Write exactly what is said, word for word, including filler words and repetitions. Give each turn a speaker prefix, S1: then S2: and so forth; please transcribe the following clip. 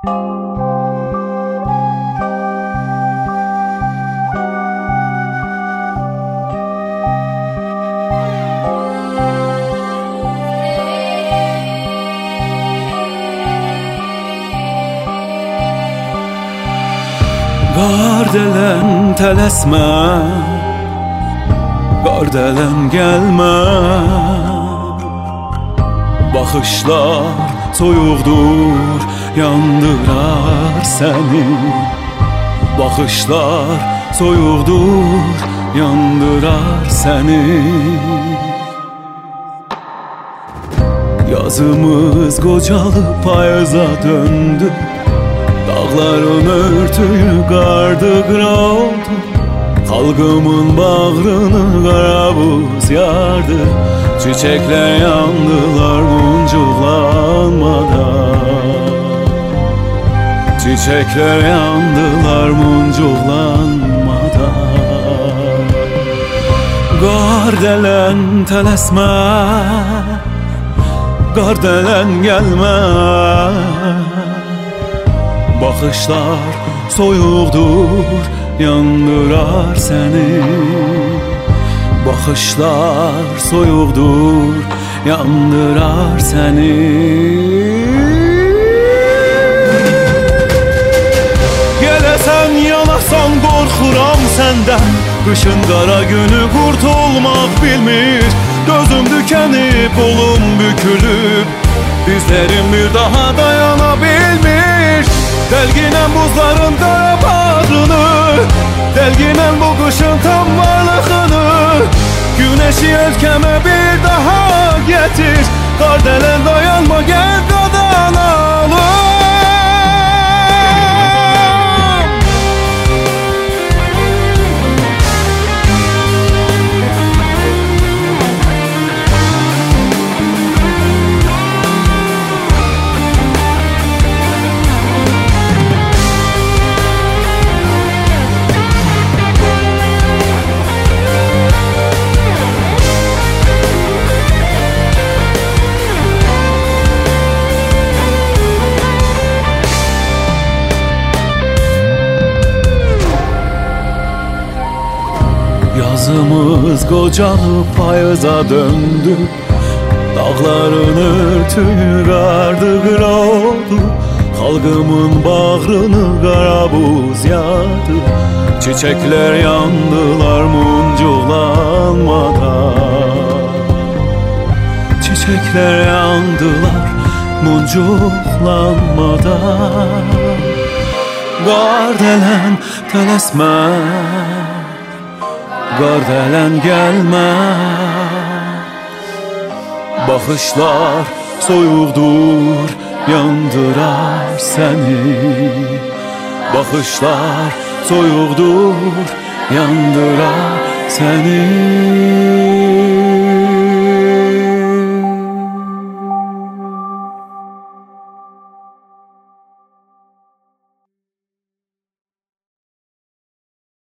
S1: Qardelən tələsmə, qardelən gəlmə. Baxışlar soyuqdur, yandırar səni. Baxışlar soyuqdur, yandırar səni. Yazımız qocalıb payıza döndü. Dağların örtüyü qardı qıra oldu. Xalqımın bağrını qara buz yardı. Çiçekler yandılar muncuqlanmadan. Çiçekler yandılar muncuqlanmadan. Qardelən tələsmə, qardelən gəlmə. Baxışlar soyuqdur, yandırar səni. Baxışlar soyuqdur, yandırar səni. Gələsən yanasan qorxuram səndən. Qışın qara günü qurtulmaq bilmir. Gözüm dükənib, olum bükülüb. Dizlərim bir daha dayana bilmir. Delginen buzların qara bağrını, delginen bu qışın tam varlığını. Güneşi ölkəmə bir daha getir. Qardelən dayanma, gel qadanalım. Yazımız qocalıb payıza döndü. Dağların örtüyü qardı qıra oldu. Xalqımın bağrını qara buz yardı. Çiçekler yandılar muncuqlanmadan. Çiçekler yandılar muncuqlanmadan. Qardelən tələsmə, qardelən gəlmə. Baxışlar soyuqdur, yandırar səni. Baxışlar soyuqdur, yandırar səni.